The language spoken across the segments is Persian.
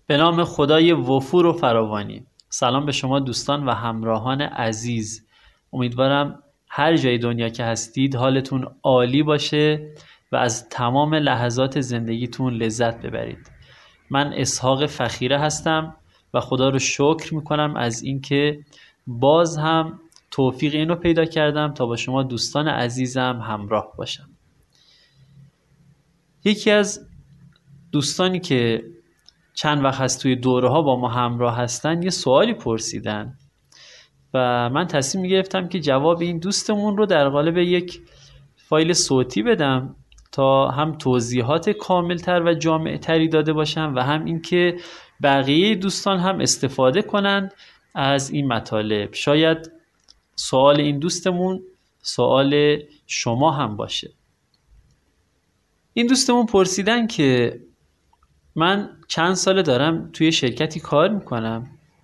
به نام خدای وفور و فراوانی. سلام به شما دوستان و همراهان عزیز. امیدوارم هر جای دنیا که هستید حالتون عالی باشه و از تمام لحظات زندگیتون لذت ببرید. من اسحاق فخیره هستم و خدا رو شکر میکنم از اینکه باز هم توفیق اینو پیدا کردم تا با شما دوستان عزیزم همراه باشم. یکی از دوستانی که چند وقت هست توی دوره ها با ما همراه هستن یه سوالی پرسیدن و من تصمیم گرفتم که جواب این دوستمون رو در قالب یک فایل صوتی بدم تا هم توضیحات کاملتر و جامعتری داده باشم و هم اینکه بقیه دوستان هم استفاده کنند از این مطالب. شاید سوال این دوستمون سوال شما هم باشه. این دوستمون پرسیدن که من چند ساله دارم توی شرکتی کار میکنم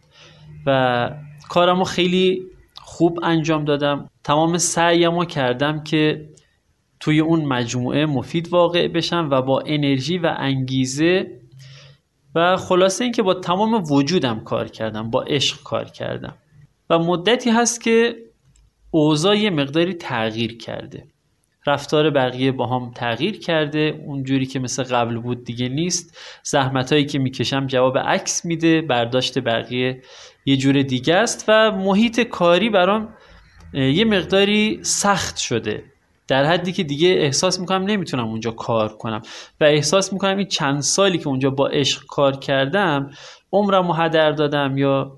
و کارمو خیلی خوب انجام دادم، تمام سعیمو کردم که توی اون مجموعه مفید واقع بشم و با انرژی و انگیزه و خلاصه این که با تمام وجودم کار کردم، با عشق کار کردم و مدتی هست که اوضاع یه مقداری تغییر کرده، رفتار بقیه با هم تغییر کرده، اونجوری که مثل قبل بود دیگه نیست. زحمتایی که میکشم جواب عکس میده، برداشت بقیه یه جور دیگه است و محیط کاری برام یه مقداری سخت شده، در حدی که دیگه احساس میکنم نمیتونم اونجا کار کنم و احساس میکنم این چند سالی که اونجا با عشق کار کردم عمرمو هدر دادم یا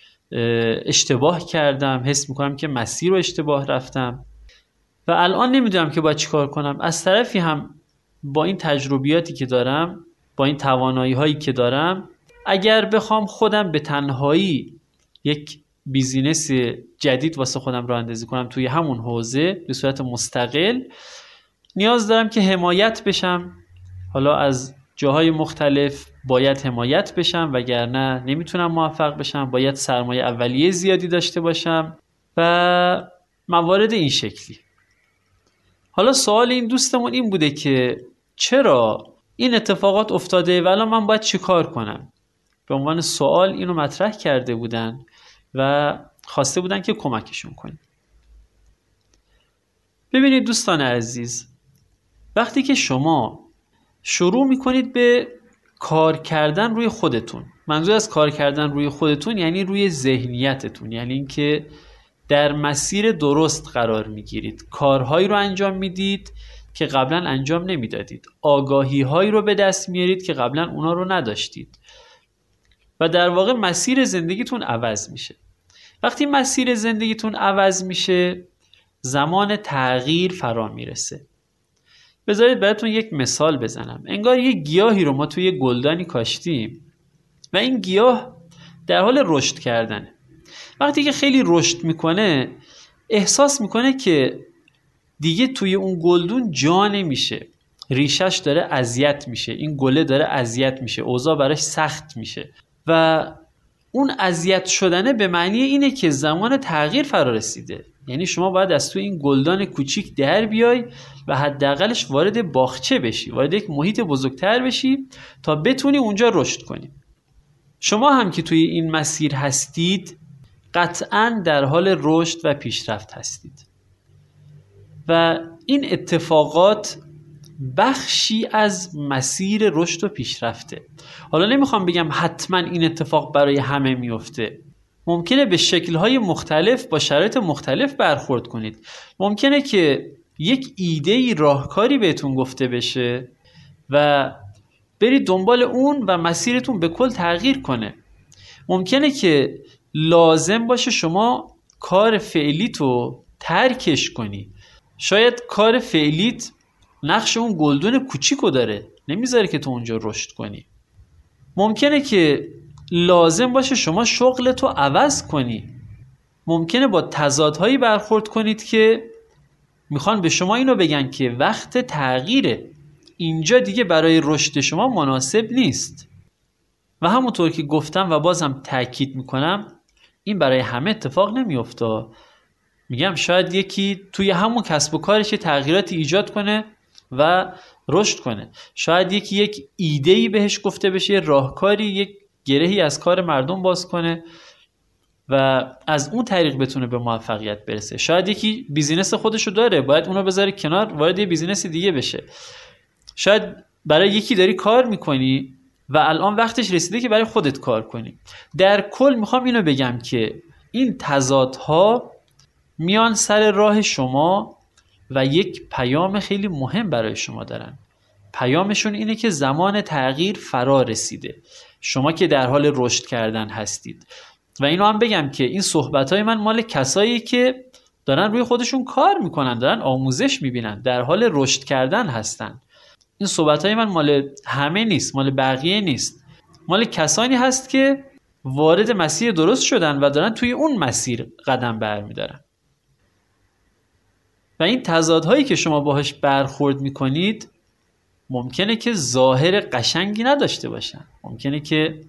اشتباه کردم، حس میکنم که مسیر رو اشتباه رفتم و الان نمیدونم که باید چی کار کنم. از طرفی هم با این تجربیاتی که دارم، با این توانایی هایی که دارم، اگر بخوام خودم به تنهایی یک بیزینس جدید واسه خودم راه اندازی کنم توی همون حوزه به صورت مستقل، نیاز دارم که حمایت بشم. حالا از جاهای مختلف باید حمایت بشم وگرنه نمیتونم موفق بشم. باید سرمایه اولیه زیادی داشته باشم و موارد این شکلی. حالا سوال این دوستمون این بوده که چرا این اتفاقات افتاده و الان من باید چی کار کنم؟ به عنوان سوال اینو مطرح کرده بودن و خواسته بودن که کمکشون کنیم. ببینید دوستان عزیز، وقتی که شما شروع میکنید به کار کردن روی خودتون، منظور از کار کردن روی خودتون یعنی روی ذهنیتتون، یعنی اینکه در مسیر درست قرار میگیرید، کارهایی رو انجام میدید که قبلا انجام نمیدادید، آگاهی هایی رو به دست میارید که قبلا اونا رو نداشتید و در واقع مسیر زندگیتون عوض میشه. وقتی مسیر زندگیتون عوض میشه زمان تغییر فرا میرسه. بذارید براتون یک مثال بزنم. انگار یک گیاهی رو ما توی گلدانی کاشتیم و این گیاه در حال رشد کردنه. وقتی که خیلی رشد میکنه احساس میکنه که دیگه توی اون گلدون جا نمیشه، ریشش داره اذیت میشه، این گله داره اذیت میشه، اوضاع براش سخت میشه و اون اذیت شدنه به معنی اینه که زمان تغییر فرا رسیده. یعنی شما باید از توی این گلدان کوچیک در بیای و حداقلش وارد باغچه بشی، وارد یک محیط بزرگتر بشی تا بتونی اونجا رشد کنی. شما هم که توی این مسیر هستید قطعاً در حال رشد و پیشرفت هستید و این اتفاقات بخشی از مسیر رشد و پیشرفته. حالا نمیخوام بگم حتما این اتفاق برای همه میفته، ممکنه به شکل‌های مختلف با شرایط مختلف برخورد کنید. ممکنه که یک ایده‌ای، راهکاری بهتون گفته بشه و برید دنبال اون و مسیرتون به کل تغییر کنه. ممکنه که لازم باشه شما کار فعلیتو ترکش کنی. شاید کار فعلیت نقش اون گلدون کوچیکو داره، نمیذاره که تو اونجا رشد کنی. ممکنه که لازم باشه شما شغلتو عوض کنی. ممکنه با تضادهایی برخورد کنید که میخوان به شما اینو بگن که وقت تغییره، اینجا دیگه برای رشد شما مناسب نیست. و همونطور که گفتم و بازم تأکید میکنم این برای همه اتفاق نمیفته. میگم شاید یکی توی همون کسب و کارش تغییراتی ایجاد کنه و رشد کنه. شاید یکی یک ایده‌ای بهش گفته بشه، راهکاری، یک گرهی از کار مردم باز کنه و از اون طریق بتونه به موفقیت برسه. شاید یکی بیزینس خودشو داره، باید اونو بذاره کنار، وارد یه بیزینس دیگه بشه. شاید برای یکی داری کار میکنی و الان وقتش رسیده که برای خودت کار کنی. در کل میخوام اینو بگم که این تضادها میان سر راه شما و یک پیام خیلی مهم برای شما دارن. پیامشون اینه که زمان تغییر فرا رسیده، شما که در حال رشد کردن هستید. و اینو هم بگم که این صحبتهای من مال کسایی که دارن روی خودشون کار میکنن، دارن آموزش میبینن، در حال رشد کردن هستن. این صحبتهای من مال همه نیست، مال بقیه نیست، مال کسانی هست که وارد مسیر درست شدن و دارن توی اون مسیر قدم برمیدارن. و این تضادهایی که شما باهاش برخورد میکنید ممکنه که ظاهر قشنگی نداشته باشن، ممکنه که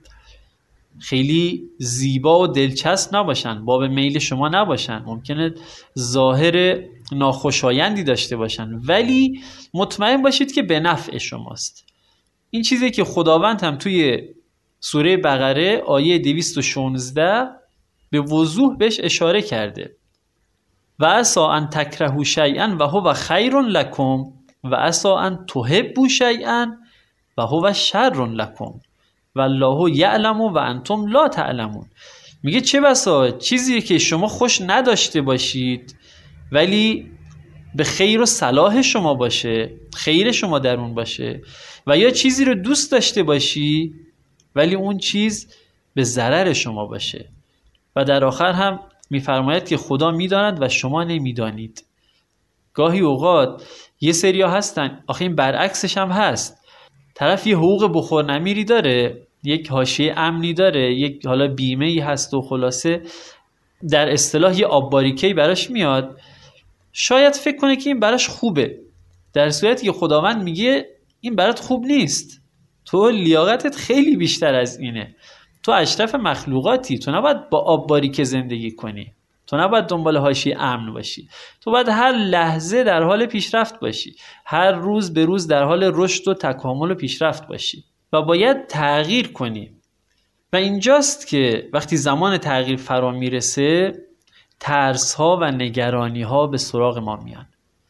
خیلی زیبا و دلچسب نباشن، باب میل شما نباشن، ممکنه ظاهر ناخوشایندی داشته باشن، ولی مطمئن باشید که به نفع شماست. این چیزی که خداوند هم توی سوره بقره آیه 216 به وضوح بهش اشاره کرده. و عسا ان تکرهوا شیئا و هو خیر لکم و عسا ان تحبوا شیئا و هو شر لکم والله یعلم و انتم لا تعلمون. میگه چه بسا چیزی که شما خوش نداشته باشید ولی به خیر و صلاح شما باشه، خیر شما در اون باشه، و یا چیزی رو دوست داشته باشی ولی اون چیز به ضرر شما باشه. و در آخر هم میفرماید که خدا میداند و شما نمیدانید. گاهی اوقات یه سریا هستن، آخه این برعکسش هم هست، طرف یه حقوق بخور نمیری داره، یک حاشیه امنی داره، یک حالا بیمه ای هست و خلاصه در اصطلاح یه آب باریکه‌ای براش میاد، شاید فکر کنه که این براش خوبه، در صورتی که خداوند میگه این برات خوب نیست، تو لیاقتت خیلی بیشتر از اینه، تو اشرف مخلوقاتی، تو نباید با آب باریکه زندگی کنی، تو نباید دنبال حاشیه امن باشی، تو باید هر لحظه در حال پیشرفت باشی، هر روز به روز در حال رشد و تکامل و پیشرفت باشی و باید تغییر کنی. و اینجاست که وقتی زمان تغییر فرا میرسه ترس ها و نگرانی ها به سراغ ما میان.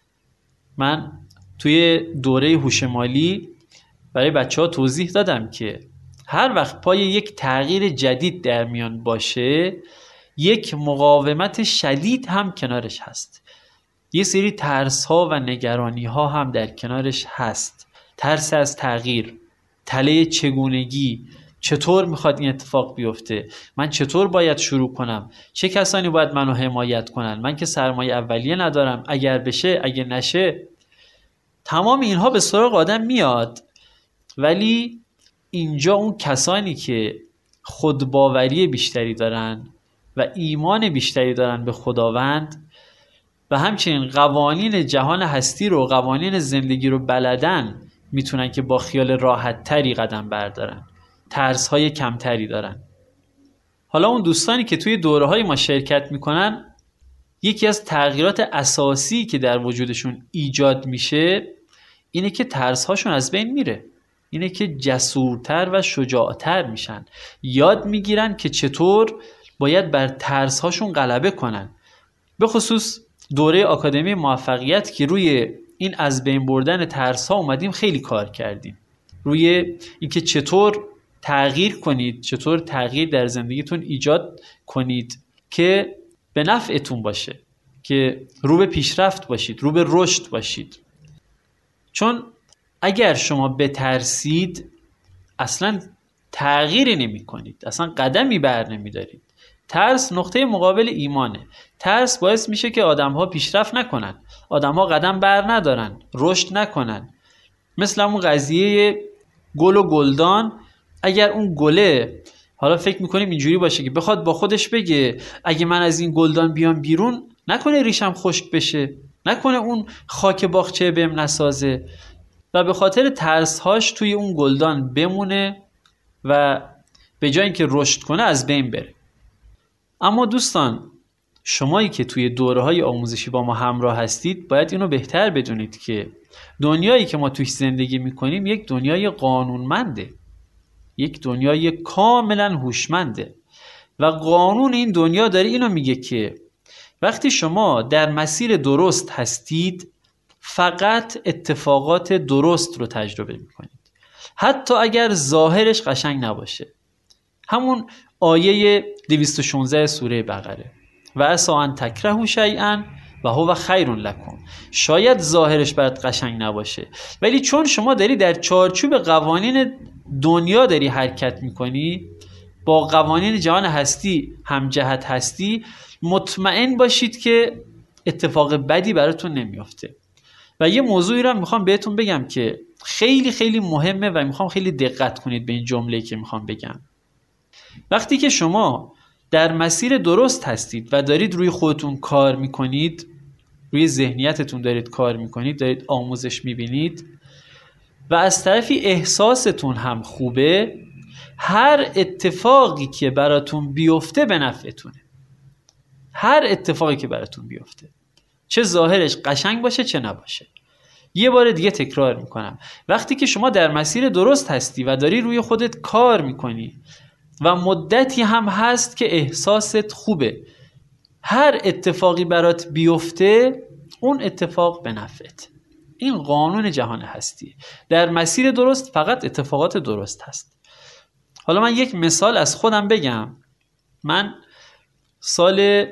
من توی دوره هوش مالی برای بچه ها توضیح دادم که هر وقت پای یک تغییر جدید در میان باشه یک مقاومت شدید هم کنارش هست، یه سری ترس ها و نگرانی ها هم در کنارش هست. ترس از تغییر، تله چگونگی، چطور میخواد این اتفاق بیفته، من چطور باید شروع کنم، چه کسانی باید منو حمایت کنن، من که سرمایه اولیه ندارم، اگر بشه اگه نشه، تمام اینها به سراغ آدم میاد. ولی اینجا اون کسانی که خودباوری بیشتری دارن و ایمان بیشتری دارن به خداوند و همچنین قوانین جهان هستی رو، قوانین زندگی رو بلدن، میتونن که با خیال راحت تری قدم بردارن، ترس های کمتری دارن. حالا اون دوستانی که توی دوره های ما شرکت میکنن، یکی از تغییرات اساسی که در وجودشون ایجاد میشه اینه که ترس هاشون از بین میره، اینه که جسورتر و شجاعتر میشن، یاد میگیرن که چطور باید بر ترس هاشون غلبه کنن. به خصوص دوره آکادمی موفقیت که روی این از بین بردن ترس ها اومدیم خیلی کار کردیم، روی اینکه چطور تغییر کنید، چطور تغییر در زندگیتون ایجاد کنید که به نفعتون باشه، که رو به پیشرفت باشید، رو به رشد باشید. چون اگر شما بترسید اصلا تغییری نمی کنید، اصلا قدمی بر نمی دارید. ترس نقطه مقابل ایمانه. ترس باعث میشه که آدم ها پیشرفت نکنن، آدم ها قدم بر ندارن، رشد نکنن. مثل اون قضیه گل و گلدان، اگر اون گله حالا فکر میکنیم اینجوری باشه که بخواد با خودش بگه اگه من از این گلدان بیام بیرون نکنه ریشم خشک بشه، نکنه اون خاک باغچه بهم نسازه، و به خاطر ترسهاش توی اون گلدان بمونه و به جای اینکه رشد کنه از بین بره. اما دوستان، شمایی که توی دوره‌های آموزشی با ما همراه هستید باید اینو بهتر بدونید که دنیایی که ما توش زندگی میکنیم یک دنیای قانونمنده، یک دنیای کاملا هوشمنده و قانون این دنیا داره اینو میگه که وقتی شما در مسیر درست هستید فقط اتفاقات درست رو تجربه میکنید، حتی اگر ظاهرش قشنگ نباشه. همون آیه 216 سوره بقره، و عسی ان تکرهوا شیئا و هو خیر لکم. شاید ظاهرش برات قشنگ نباشه، ولی چون شما داری در چارچوب قوانین دنیا داری حرکت میکنی، با قوانین جهان هستی همجهت هستی، مطمئن باشید که اتفاق بدی براتون نمیافته. و یه موضوعی رو میخوام بهتون بگم که خیلی خیلی مهمه و میخوام خیلی دقت کنید به این جمله‌ای که میخوام بگم. وقتی که شما در مسیر درست هستید و دارید روی خودتون کار میکنید، روی ذهنیتتون دارید کار میکنید، دارید آموزش میبینید و از طرفی احساستون هم خوبه، هر اتفاقی که براتون بیفته به نفعتونه. هر اتفاقی که براتون بیفته، چه ظاهرش قشنگ باشه چه نباشه. یه بار دیگه تکرار میکنم، وقتی که شما در مسیر درست هستی و داری روی خودت کار میکنی و مدتی هم هست که احساست خوبه، هر اتفاقی برات بیفته اون اتفاق به نفعت. این قانون جهان هستی. در مسیر درست فقط اتفاقات درست هست. حالا من یک مثال از خودم بگم. من سال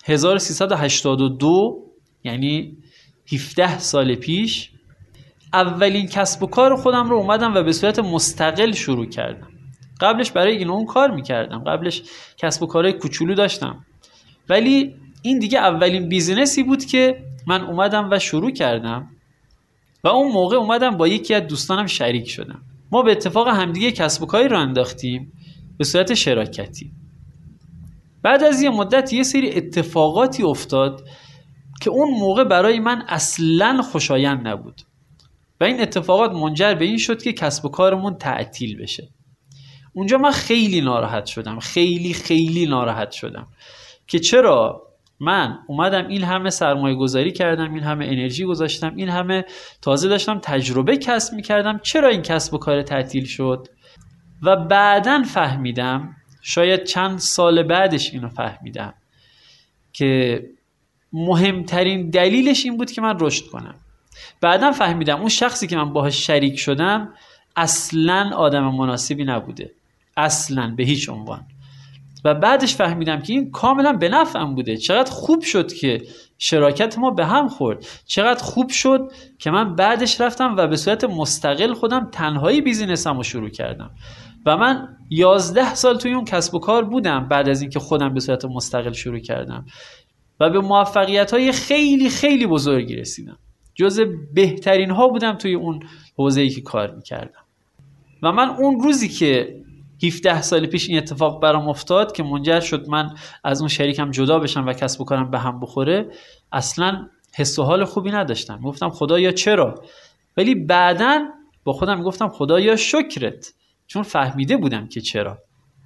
1382 یعنی 17 سال پیش اولین کسب و کار خودم رو اومدم و به صورت مستقل شروع کردم. قبلش برای این اون کار میکردم، قبلش کسب و کارهای کوچولو داشتم، ولی این دیگه اولین بیزینسی بود که من اومدم و شروع کردم و اون موقع اومدم با یکی از دوستانم شریک شدم. ما به اتفاق همدیگه کسب و کاری رو انداختیم به صورت شراکتی. بعد از یه مدت یه سری اتفاقاتی افتاد که اون موقع برای من اصلاً خوشایند نبود و این اتفاقات منجر به این شد که کسب و کارمون تعطیل بشه. اونجا من خیلی ناراحت شدم، خیلی ناراحت شدم که چرا من اومدم این همه سرمایه گذاری کردم، این همه انرژی گذاشتم، این همه تازه داشتم تجربه کسب میکردم، چرا این کسب و کار تعطیل شد؟ و بعداً فهمیدم، شاید چند سال بعدش اینو فهمیدم که مهمترین دلیلش این بود که من رشد کنم. بعداً فهمیدم اون شخصی که من باهاش شریک شدم اصلاً آدم مناسبی نبوده، اصلاً به هیچ عنوان. و بعدش فهمیدم که این کاملا به نفعم بوده. چقدر خوب شد که شراکت ما به هم خورد، چقدر خوب شد که من بعدش رفتم و به صورت مستقل خودم تنهایی بیزینسم رو شروع کردم و من 11 سال توی اون کسب و کار بودم بعد از اینکه خودم به صورت مستقل شروع کردم و به موفقیت‌های خیلی خیلی بزرگی رسیدم. جزو بهترین ها بودم توی اون حوزه‌ای که کار می‌کردم. و من اون روزی که 17 سال پیش این اتفاق برام افتاد که منجر شد من از اون شریکم جدا بشم و کسب و کارم به هم بخوره، اصلا حس و حال خوبی نداشتم. گفتم خدایا چرا؟ ولی بعداً با خودم گفتم خدایا شکرت، چون فهمیده بودم که چرا.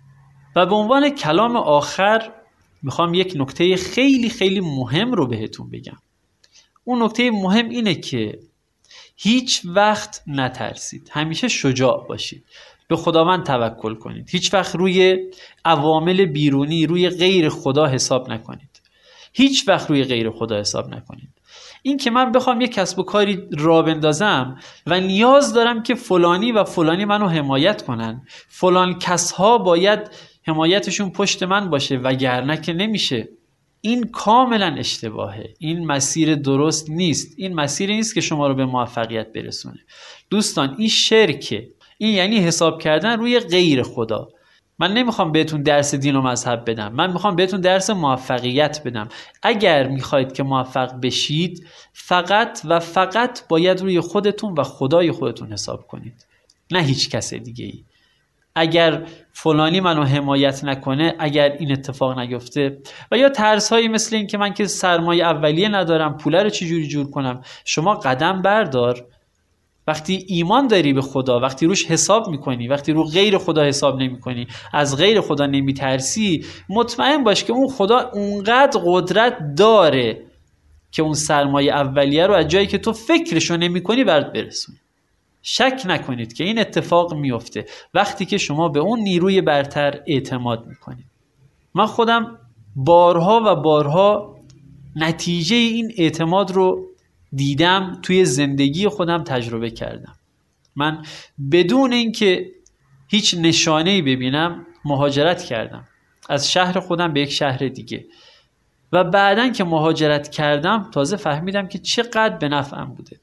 و به عنوان کلام آخر میخوام یک نکته خیلی خیلی مهم رو بهتون بگم. اون نکته مهم اینه که هیچ وقت نترسید، همیشه شجاع باشید، به خداوند توکل کنید، هیچ وقت روی عوامل بیرونی، روی غیر خدا حساب نکنید، هیچ وقت روی غیر خدا حساب نکنید. این که من بخوام یک کسب و کاری راه بندازم و نیاز دارم که فلانی و فلانی منو حمایت کنن، فلان کسها باید حمایتشون پشت من باشه وگرنه که نمیشه، این کاملا اشتباهه. این مسیر درست نیست. این مسیر نیست که شما رو به موفقیت برسونه. دوستان این شرکه. این یعنی حساب کردن روی غیر خدا. من نمیخوام بهتون درس دین و مذهب بدم، من میخوام بهتون درس موفقیت بدم. اگر میخواید که موفق بشید فقط و فقط باید روی خودتون و خدای خودتون حساب کنید، نه هیچ کس دیگه ای. اگر فلانی منو حمایت نکنه، اگر این اتفاق نیفته، و یا ترس هایی مثل این که من که سرمایه اولیه ندارم، پوله رو چجوری جور کنم. شما قدم بردار. وقتی ایمان داری به خدا، وقتی روش حساب میکنی، وقتی رو غیر خدا حساب نمیکنی، از غیر خدا نمیترسی، مطمئن باش که اون خدا اونقدر قدرت داره که اون سرمایه اولیه رو از جایی که تو فکرشو نمیکنی برات برسونه. شک نکنید که این اتفاق میفته وقتی که شما به اون نیروی برتر اعتماد میکنید. من خودم بارها و بارها نتیجه این اعتماد رو دیدم، توی زندگی خودم تجربه کردم. من بدون اینکه هیچ نشانه‌ای ببینم مهاجرت کردم از شهر خودم به یک شهر دیگه و بعدن که مهاجرت کردم تازه فهمیدم که چقدر به نفعم بوده.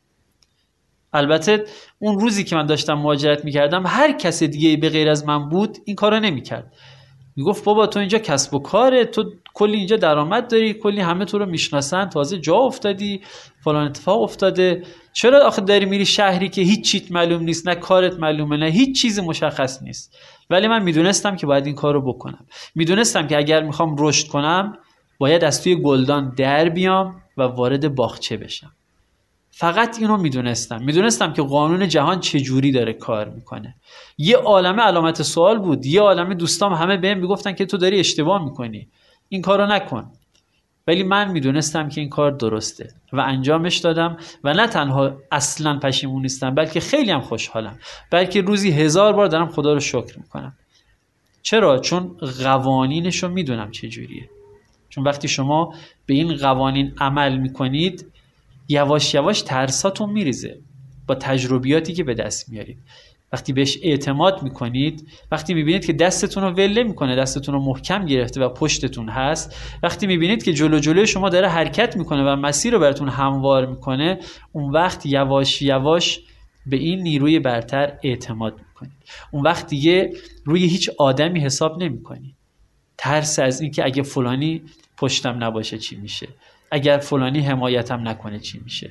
البته اون روزی که من داشتم مهاجرت میکردم هر کس دیگه به غیر از من بود این کارو نمیکرد. میگفت بابا تو اینجا کسب و کاره، تو کلی اینجا درآمد داری، کلی همه تو رو میشناسن، تازه جا افتادی، فلان اتفاق افتاده، چرا آخه داری میری شهری که هیچ چیت معلوم نیست، نه کارت معلومه، نه هیچ چیز مشخص نیست. ولی من میدونستم که باید این کارو بکنم. میدونستم که اگر میخوام رشد کنم باید از توی گلدان در بیام و وارد باغچه بشم. فقط اینو میدونستم که قانون جهان چجوری داره کار میکنه. یه عالمه علامت سوال بود، یه عالمه دوستام همه بهم میگفتن که تو داری اشتباه میکنی، این کارو نکن. ولی من میدونستم که این کار درسته و انجامش دادم و نه تنها اصلا پشیمون نیستم بلکه خیلی هم خوشحالم، بلکه روزی 1000 بار دارم خدا رو شکر میکنم. چرا؟ چون قوانینشو میدونم چجوریه. چون وقتی شما به این قوانین عمل میکنید یواش یواش ترساتون میریزه با تجربیاتی که به دست میارید. وقتی بهش اعتماد میکنید، وقتی میبینید که دستتون رو ول نمیکنه، دستتون رو محکم گرفته و پشتتون هست، وقتی میبینید که جلوی شما داره حرکت میکنه و مسیر رو براتون هموار میکنه، اون وقت یواش یواش به این نیروی برتر اعتماد میکنید. اون وقت دیگه روی هیچ آدمی حساب نمیکنید. ترس از این که اگه فلانی پشتم نباشه چی میشه، اگر فلانی حمایتم نکنه چی میشه.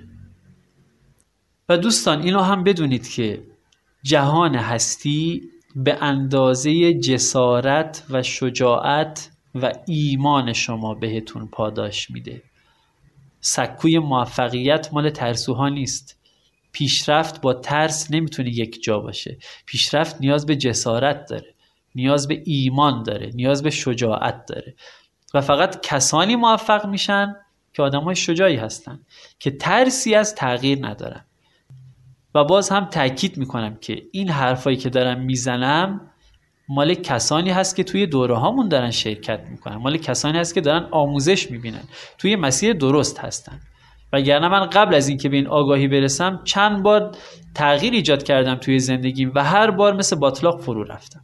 و دوستان اینو هم بدونید که جهان هستی به اندازه جسارت و شجاعت و ایمان شما بهتون پاداش میده. سکوی موفقیت مال ترسوها نیست. پیشرفت با ترس نمیتونه یک جا باشه. پیشرفت نیاز به جسارت داره، نیاز به ایمان داره، نیاز به شجاعت داره و فقط کسانی موفق میشن که آدمای شجاعی هستن، که ترسی از تغییر ندارن. و باز هم تأکید میکنم که این حرفایی که دارم میزنم مال کسانی هست که توی دوره هامون دارن شرکت میکنن، مال کسانی هست که دارن آموزش میبینن، توی مسیر درست هستن. وگرنه من قبل از این که به این آگاهی برسم چند بار تغییر ایجاد کردم توی زندگیم و هر بار مثل باطلاق فرو رفتم.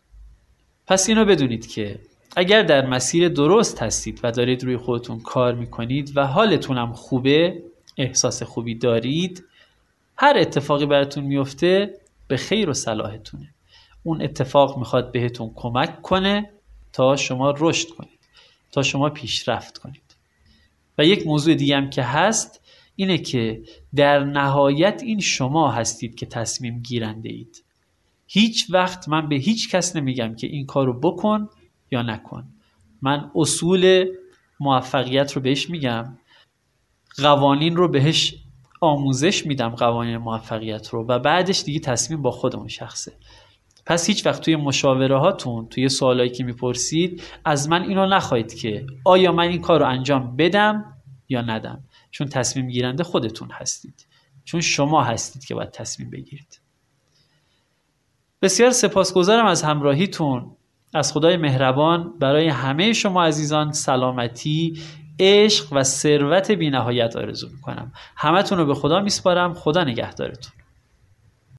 پس اینو بدونید که اگر در مسیر درست هستید و دارید روی خودتون کار میکنید و حالتون هم خوبه، احساس خوبی دارید، هر اتفاقی براتون میفته به خیر و صلاحتونه. اون اتفاق میخواد بهتون کمک کنه تا شما رشد کنید، تا شما پیشرفت کنید. و یک موضوع دیگه هم که هست اینه که در نهایت این شما هستید که تصمیم گیرنده اید. هیچ وقت من به هیچ کس نمیگم که این کارو بکن یا نکن. من اصول موفقیت رو بهش میگم، قوانین رو بهش آموزش میدم، قوانین موفقیت رو، و بعدش دیگه تصمیم با خودمون شخصه. پس هیچ وقت توی مشاوره هاتون، توی سوالایی که میپرسید، از من اینو نخواهید که آیا من این کار رو انجام بدم یا ندم، چون تصمیم گیرنده خودتون هستید، چون شما هستید که باید تصمیم بگیرید. بسیار سپاسگزارم از همراهیتون. از خدای مهربان برای همه شما عزیزان سلامتی، عشق و ثروت بی‌نهایت آرزو میکنم. همتون رو به خدا میسپارم. خدا نگهدارتون.